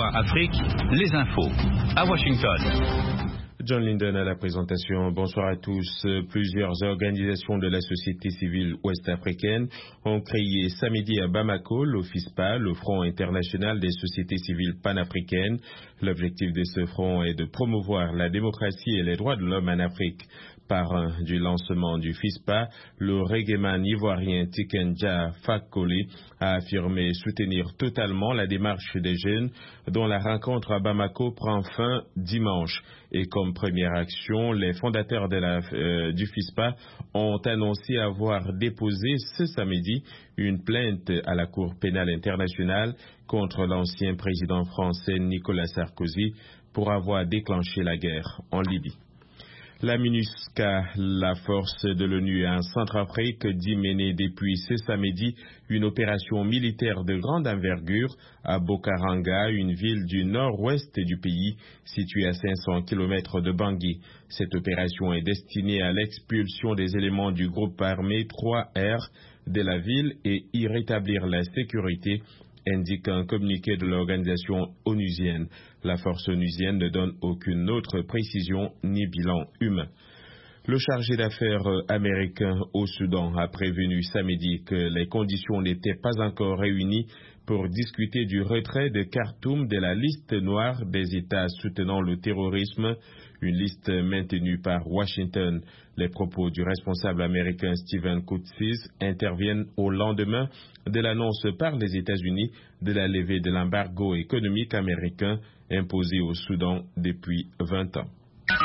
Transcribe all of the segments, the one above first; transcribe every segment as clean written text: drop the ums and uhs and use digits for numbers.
VOA Afrique, les infos. À Washington. John Linden à la présentation. Bonsoir à tous. Plusieurs organisations de la société civile ouest-africaine ont créé samedi à Bamako le FISPA, le Front international des sociétés civiles panafricaines. L'objectif de ce front est de promouvoir la démocratie et les droits de l'homme en Afrique. Parrain du lancement du FISPA, le reggaeman ivoirien Tikenja Fakoly a affirmé soutenir totalement la démarche des jeunes dont la rencontre à Bamako prend fin dimanche. Et comme première action, les fondateurs du FISPA ont annoncé avoir déposé ce samedi une plainte à la Cour pénale internationale contre l'ancien président français Nicolas Sarkozy pour avoir déclenché la guerre en Libye. La MINUSCA, la force de l'ONU en Centrafrique, dit mener depuis ce samedi une opération militaire de grande envergure à Bokaranga, une ville du nord-ouest du pays située à 500 km de Bangui. Cette opération est destinée à l'expulsion des éléments du groupe armé 3R de la ville et y rétablir la sécurité, indique un communiqué de l'organisation onusienne. La force onusienne ne donne aucune autre précision ni bilan humain. Le chargé d'affaires américain au Soudan a prévenu samedi que les conditions n'étaient pas encore réunies pour discuter du retrait de Khartoum de la liste noire des États soutenant le terrorisme, une liste maintenue par Washington. Les propos du responsable américain Stephen Coetzee interviennent au lendemain de l'annonce par les États-Unis de la levée de l'embargo économique américain imposé au Soudan depuis 20 ans.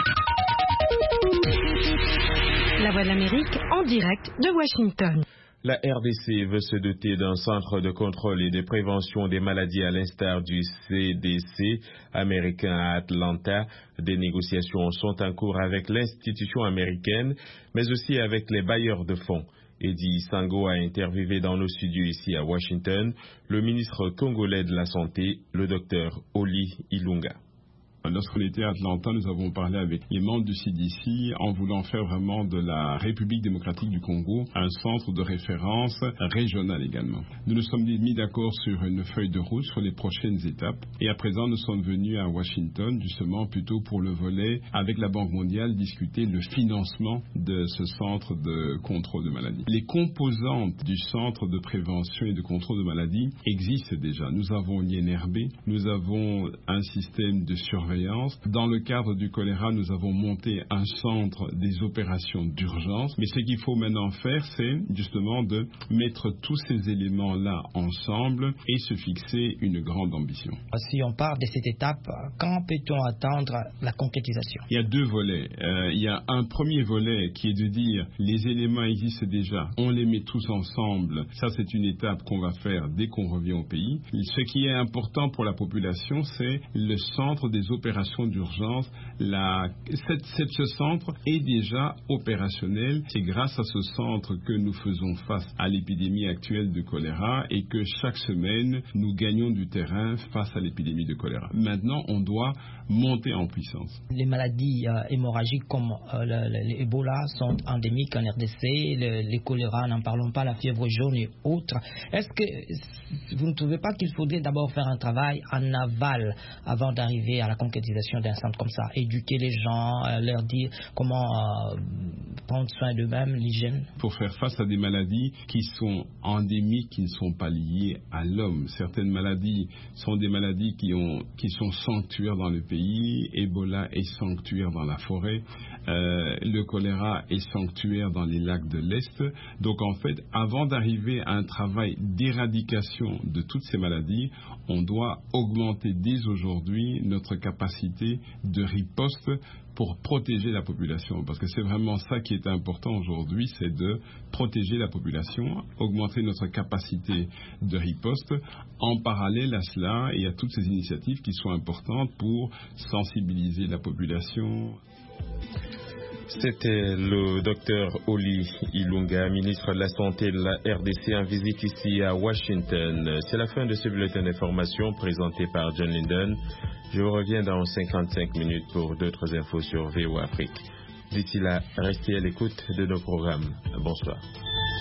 La Voix de l'Amérique en direct de Washington. La RDC veut se doter d'un centre de contrôle et de prévention des maladies à l'instar du CDC américain à Atlanta. Des négociations sont en cours avec l'institution américaine, mais aussi avec les bailleurs de fonds. Eddie Sango a interviewé dans nos studios ici à Washington le ministre congolais de la Santé, le docteur Oli Ilunga. Lorsqu'on était à Atlanta, nous avons parlé avec les membres du CDC en voulant faire vraiment de la République démocratique du Congo un centre de référence régional également. Nous nous sommes mis d'accord sur une feuille de route sur les prochaines étapes et à présent nous sommes venus à Washington justement plutôt pour le volet avec la Banque mondiale discuter le financement de ce centre de contrôle de maladies. Les composantes du centre de prévention et de contrôle de maladies existent déjà. Nous avons l'INRB, nous avons un système de surveillance. Dans le cadre du choléra, nous avons monté un centre des opérations d'urgence. Mais ce qu'il faut maintenant faire, c'est justement de mettre tous ces éléments-là ensemble et se fixer une grande ambition. Si on part de cette étape, quand peut-on attendre la concrétisation? Il y a deux volets. Il y a un premier volet qui est de dire les éléments existent déjà, on les met tous ensemble. Ça, c'est une étape qu'on va faire dès qu'on revient au pays. Ce qui est important pour la population, c'est le centre des opérations d'urgence. Ce centre est déjà opérationnel. C'est grâce à ce centre que nous faisons face à l'épidémie actuelle de choléra et que chaque semaine, nous gagnons du terrain face à l'épidémie de choléra. Maintenant, on doit monter en puissance. Les maladies hémorragiques comme l'Ebola sont endémiques en RDC, les choléra, n'en parlons pas, la fièvre jaune et autres. Est-ce que vous ne trouvez pas qu'il faudrait d'abord faire un travail en aval avant d'arriver à la concrétisation d'un centre comme ça, éduquer les gens, leur dire comment prendre soin d'eux-mêmes, l'hygiène? Pour faire face à des maladies qui sont endémiques, qui ne sont pas liées à l'homme. Certaines maladies sont des maladies qui sont sanctuaires dans le pays. Ebola est sanctuaire dans la forêt. Le choléra est sanctuaire dans les lacs de l'Est. Donc en fait, avant d'arriver à un travail d'éradication de toutes ces maladies, on doit augmenter dès aujourd'hui notre capacité de riposte pour protéger la population. Parce que c'est vraiment ça qui est important aujourd'hui, c'est de protéger la population, augmenter notre capacité de riposte. En parallèle à cela, il y a toutes ces initiatives qui sont importantes pour sensibiliser la population. C'était le docteur Oli Ilunga, ministre de la Santé de la RDC, en visite ici à Washington. C'est la fin de ce bulletin d'information présenté par John Linden. Je vous reviens dans 55 minutes pour d'autres infos sur VOA Afrique. D'ici là, restez à l'écoute de nos programmes. Bonsoir.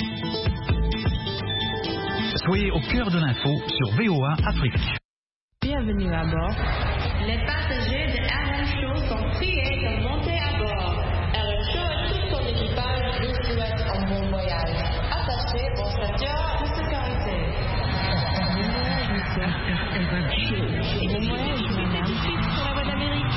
Soyez au cœur de l'info sur VOA Afrique. bienvenue à bord. Les passagers de RM Show sont priés de monter à bord. RM Show et tout son équipage vous souhaitent un bon voyage. Attachez vos ceintures de sécurité. Bon voyage, madame. Sur la voie d'Amérique.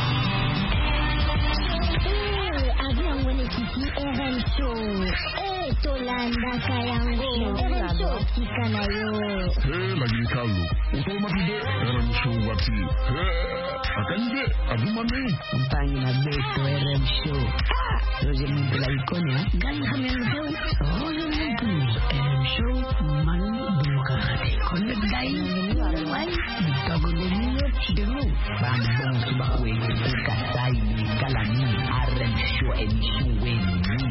Avion Wenekiti RM Show. Tolanda Kayango. RM Show Tikanayo. Lagi kalu. Untuk mati RM Show wati. Akan dia abumane. Umpangi na beto RM Show. Roger Muntu la ikonia. Gani Hamel Show. Roger Muntu. RM Show man demokrati. Connect dai. Wai. Bitago de niyo chidelo. Bambong subakwe. Kasai ni kalani. RM Show emission wen.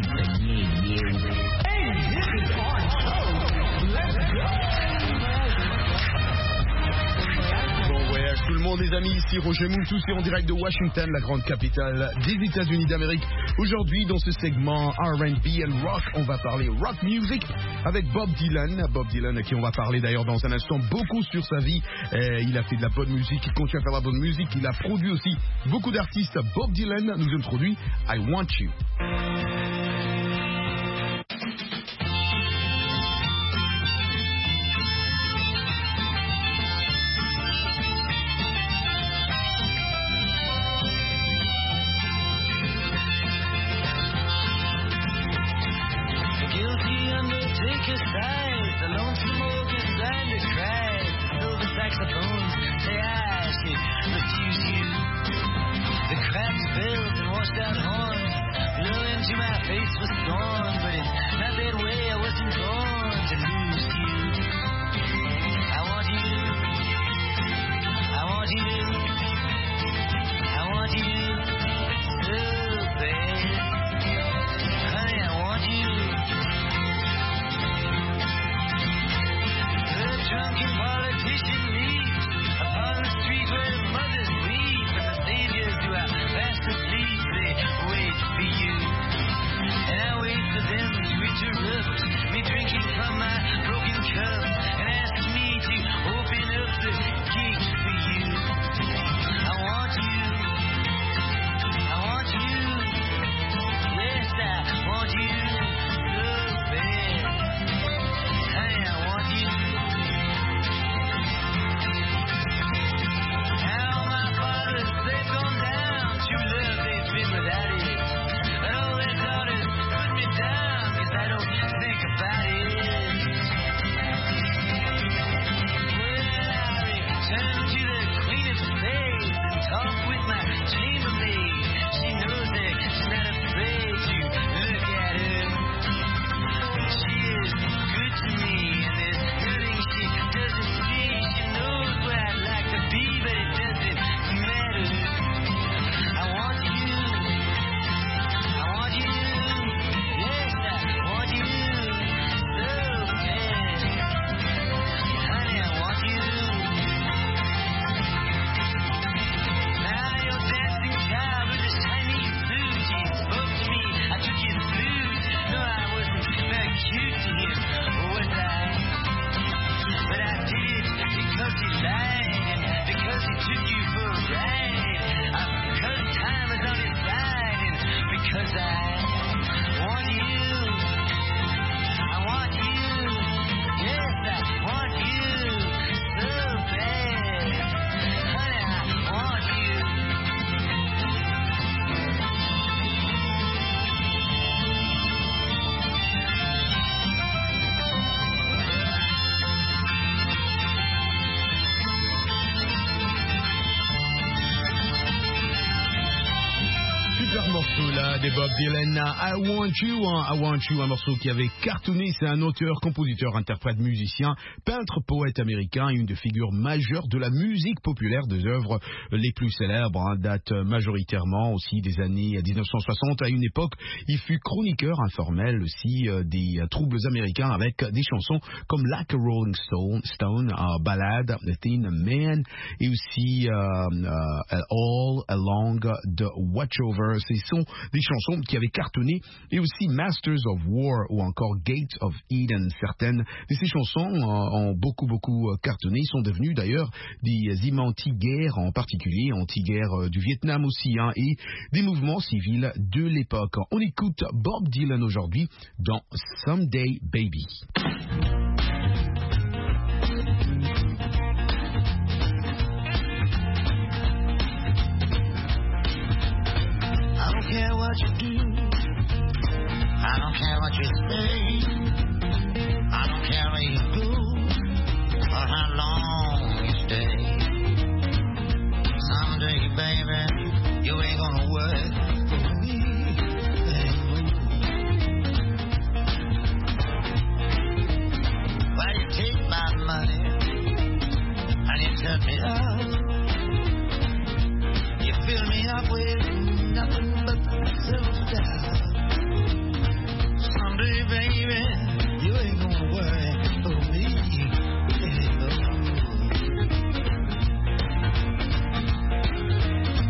Bon voyage tout le monde les amis, ici Roger Muntu, c'est en direct de Washington, la grande capitale des États-Unis d'Amérique. Aujourd'hui dans ce segment R&B and Rock, on va parler rock music avec Bob Dylan. Bob Dylan à qui on va parler d'ailleurs dans un instant beaucoup sur sa vie. Il a fait de la bonne musique, il continue à faire de la bonne musique, il a produit aussi beaucoup d'artistes. Bob Dylan nous introduit I Want You. Des Bob Dylan, I Want You, un morceau qui avait cartonné. C'est un auteur, compositeur, interprète, musicien, peintre, poète américain, une des figures majeures de la musique populaire. Des œuvres les plus célèbres datent majoritairement aussi des années 1960. À une époque, il fut chroniqueur informel aussi des troubles américains avec des chansons comme Like a Rolling Stone, Ballad, The Thin Man et aussi All Along the Watchover. Ces sont des chansons qui avaient cartonné, et aussi Masters of War ou encore Gates of Eden. Certaines de ces chansons ont beaucoup cartonné, sont devenues d'ailleurs des hymnes anti-guerre, en particulier anti-guerre du Vietnam aussi, et des mouvements civils de l'époque. On écoute Bob Dylan aujourd'hui dans Someday Baby. I don't care what you do, I don't care what you say, I don't care where you go, or how long you stay. Someday, baby, you ain't gonna work for me anymore. Well, you take my money and you set me up, you fill me up with nothing but self-doubt. Someday, baby, you ain't gonna worry for me anymore.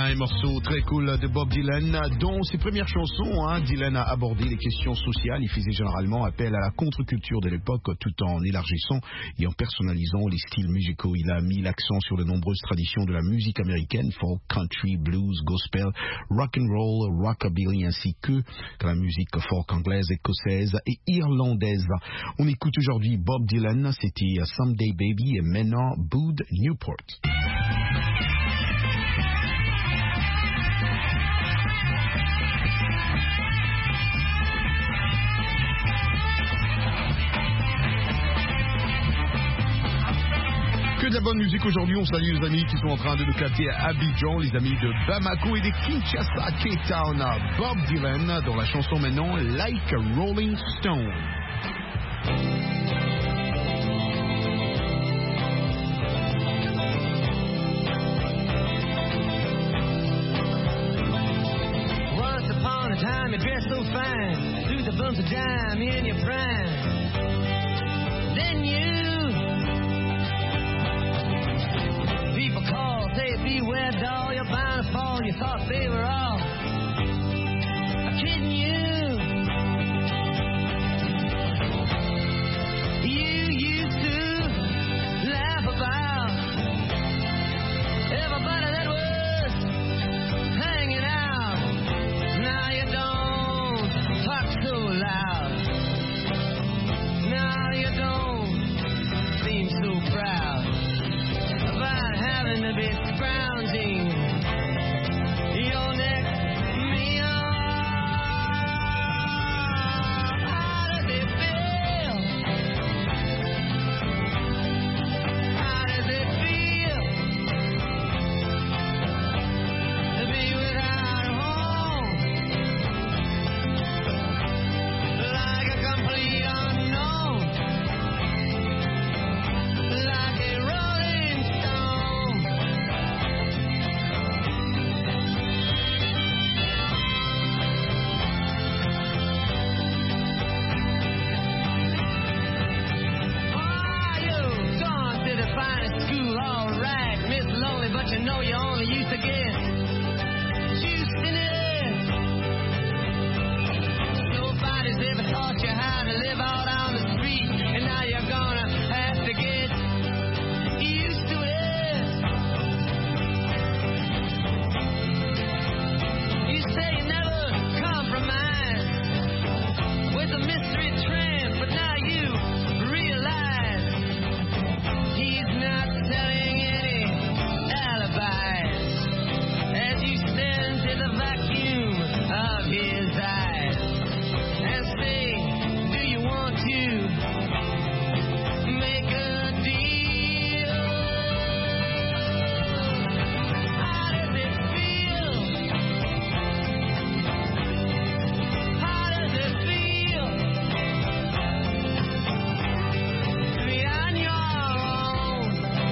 un morceau très cool de Bob Dylan. Dans ses premières chansons, Dylan a abordé les questions sociales. Il faisait généralement appel à la contre-culture de l'époque tout en élargissant et en personnalisant les styles musicaux. Il a mis l'accent sur de nombreuses traditions de la musique américaine, folk, country, blues, gospel, rock and roll, rockabilly, ainsi que la musique folk anglaise, écossaise et irlandaise. On écoute aujourd'hui Bob Dylan, c'était Someday Baby et maintenant Bud Newport. Que de la bonne musique aujourd'hui. On salue les amis qui sont en train de nous capter à Abidjan, les amis de Bamako et de Kinshasa, Cape Town. Bob Dylan dans la chanson maintenant Like a Rolling Stone. Once upon a time you dressed so fine, threw the bumps of dime in your prime. Then people call, say beware doll, you're bound to fall. You thought they were all kidding you. You used to laugh about everybody that was hanging out. Now you don't talk so loud. Now you don't seem so proud about having to be scrounging your next meal. How does it feel? How does it feel to be without a home? Like a complete unknown, like a rolling stone. You've gone to the finest school, all right, Miss Lonely, but you know you only used to get juiced in it. Nobody's ever taught you how to live out on the street, and now you're gonna have to get used to it. You say you never compromise with a mystery tramp, but now you realize he's not telling any alibis as you stare into the vacuum of his eyes and say, do you want to make a deal? How does it feel? How does it feel to be on your own?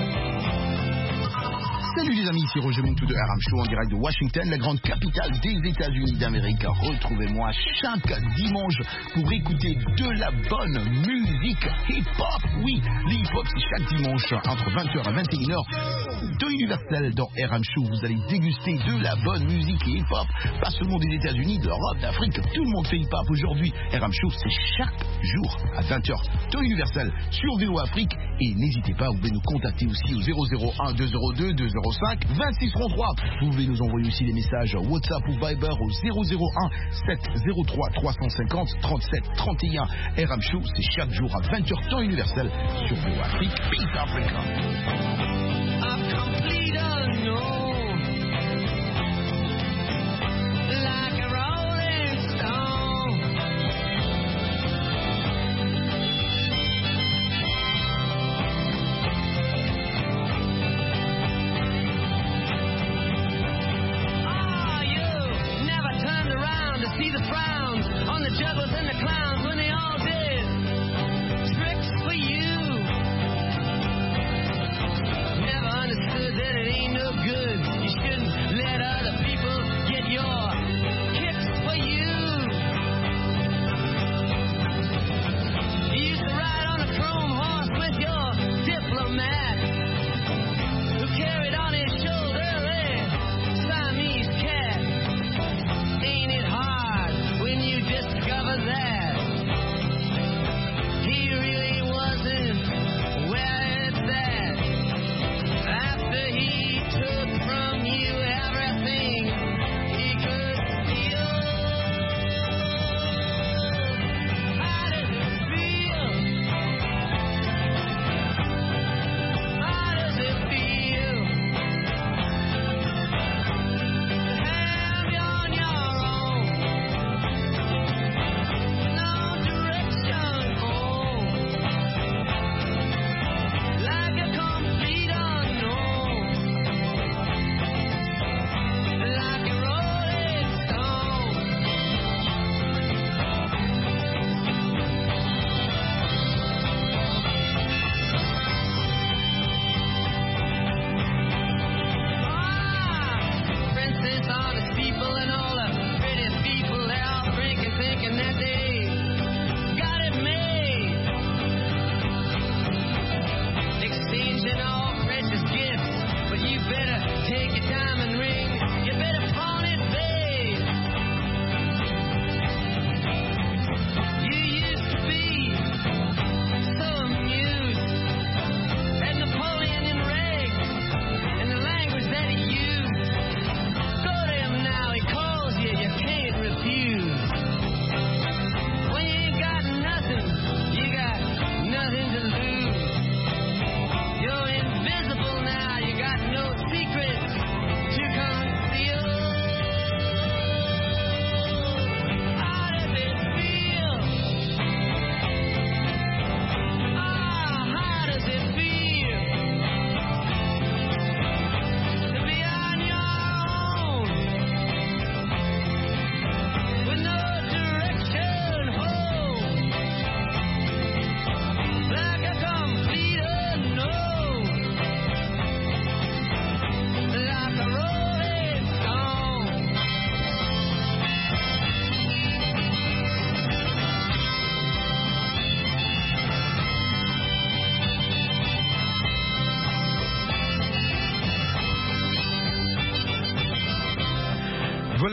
Salut les amis, ici Roger Montou de RM Show en direct de Washington, la grande capitale des États-Unis d'Amérique. Retrouvez-moi chaque dimanche pour écouter de la bonne musique hip-hop. Oui, le hip-hop c'est chaque dimanche entre 20h et 21h de Universel dans RM Show. Vous allez déguster de la bonne musique hip-hop, pas seulement des États-Unis, d'Europe, d'Afrique. Tout le monde fait hip-hop aujourd'hui. RM Show c'est chaque jour à 20h de Universel sur VO Afrique. Et n'hésitez pas, vous pouvez nous contacter aussi au 001 202 205 2633. Vous pouvez nous envoyer aussi des messages WhatsApp ou Viber au 001 703 350 37 31. RM Show, c'est chaque jour à 20h temps universel sur VO Afrique. Peace Africa. A complete unknown, like a rolling stone. You never turned around to see the frowns on the jugglers and the clowns when they all did tricks for you. Never understood that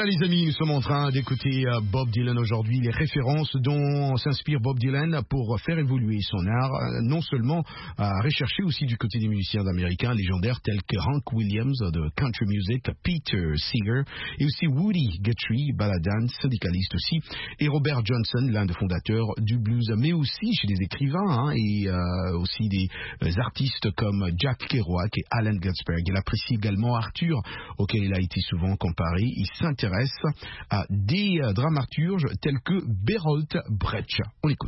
Voilà les amis, nous sommes en train d'écouter Bob Dylan aujourd'hui, les références dont s'inspire Bob Dylan pour faire évoluer son art, non seulement à rechercher aussi du côté des musiciens américains légendaires tels que Hank Williams de country music, Peter Seeger et aussi Woody Guthrie, balladan, syndicaliste aussi, et Robert Johnson, l'un des fondateurs du blues, mais aussi chez des écrivains et aussi des artistes comme Jack Kerouac et Allen Ginsberg. Il apprécie également Arthur, auquel il a été souvent comparé. Il s'intéresse à des dramaturges tels que Bertolt Brecht. On écoute.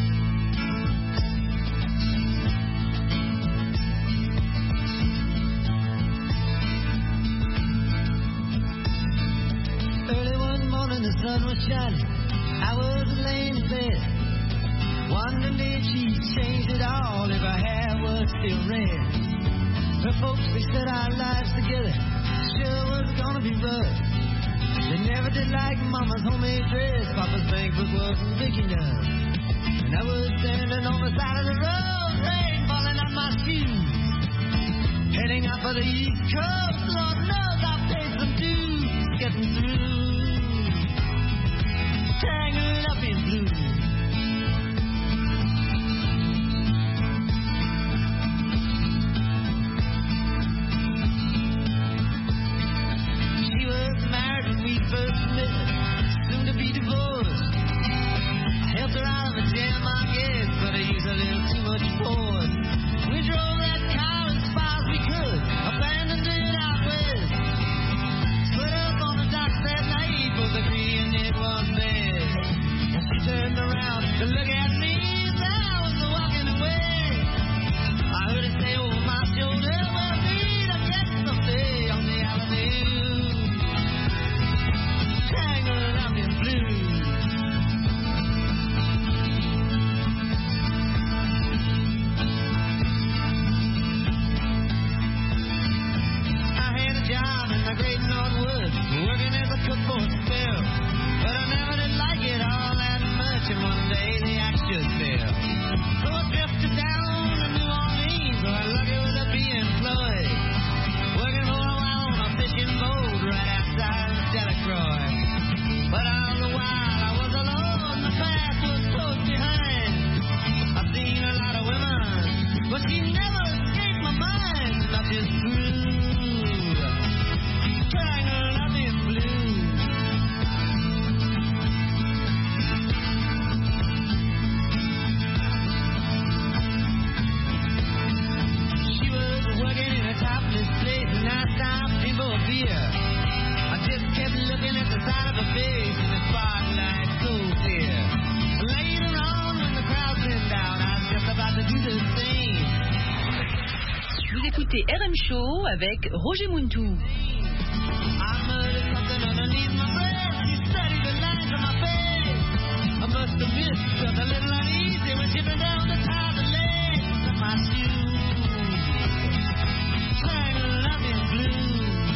Early one morning the sun was shining, I was laying in bed, wondering if she'd changed it all, if her hair was still red. Her folks, they said our lives together sure was gonna be rough. They never did like Mama's homemade dress, Papa's bankbook wasn't big enough. And I was standing on the side of the road, rain falling on my shoes, heading out for the East Coast. Lord knows I paid some dues, getting through, tangled up in blue. First met, soon to be divorced. I helped her out of a jam, I guess, but I used a little too much force. We drove that car as far as we could, abandoned it out west. Split up on the docks that night, both agreeing it was best. And she turned around to look at me as I was walking away. I heard her say over my shoulder, we'll meet again someday on the avenue. Tangled up in blue. I had a job in the great Northwood, working as a cook for a spell, but I never did like it all that much, and one day the axe just fell. So I drifted down to New Orleans, where lucky was to be employed, working for a while on a fishing boat right outside of Delacroix. But all the while I was alone, the past was close behind. I've seen a lot of women, but she never escaped my mind. I just grew, tangled up in blue. She was working in a topless place, and I stopped in for a beer. I just kept looking at the side of her face in the spotlight so clear. Later on, when the crowd thinned out, I was just about to do the same. Vous écoutez RM Show avec Roger Muntou. I muttered something underneath my breath. She studied the lines on my face. I must have missed, felt a little uneasy when she bent down to tie the legs of my shoes. Tangled up in blue.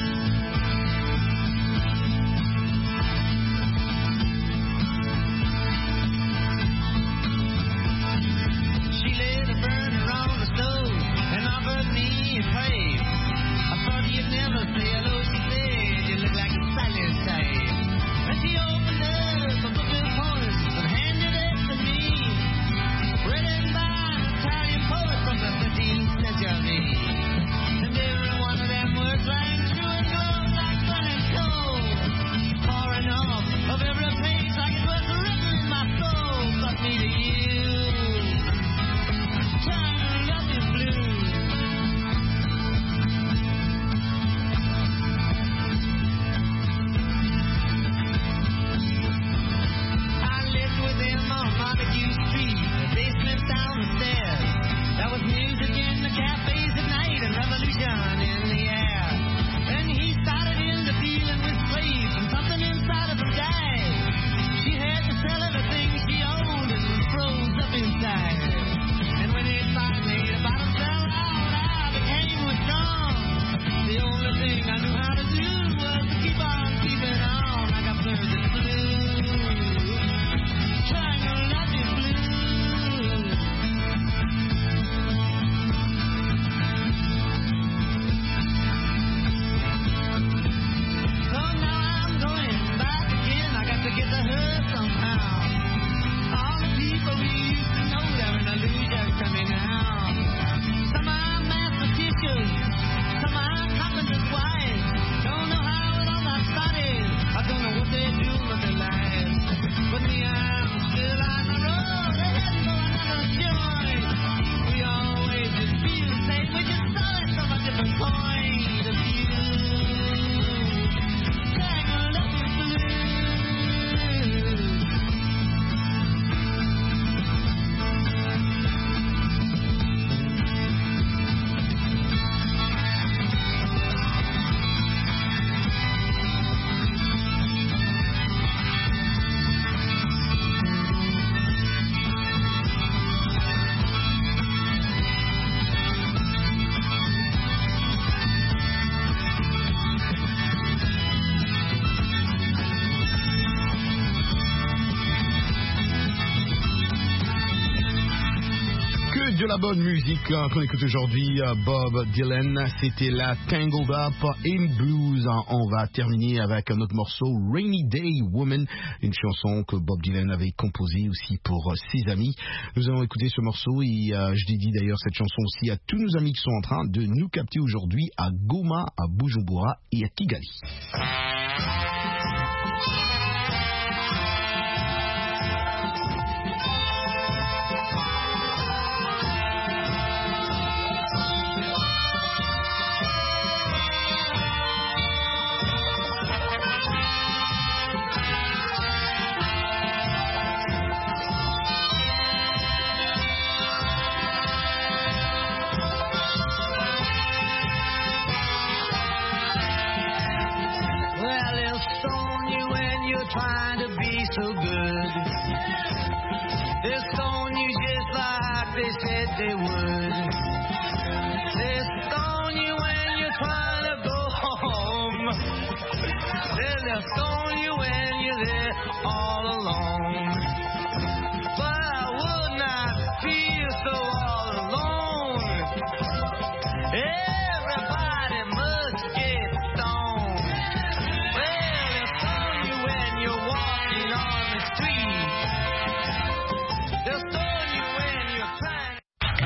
She laid a burner on the stove and offered me a praise. I thought you'd never say hello, she said. You look like a silent type. And she opened up a book of poems and handed it to me. Read it by Que de la bonne musique qu'on écoute aujourd'hui. Bob Dylan, c'était la Tangled Up in Blues. On va terminer avec un autre morceau, Rainy Day Woman, une chanson que Bob Dylan avait composée aussi pour ses amis. Nous allons écouter ce morceau et je dédie d'ailleurs cette chanson aussi à tous nos amis qui sont en train de nous capter aujourd'hui à Goma, à Bujumbura et à Kigali. Trying to be so good. They'll stone you just like they said they would.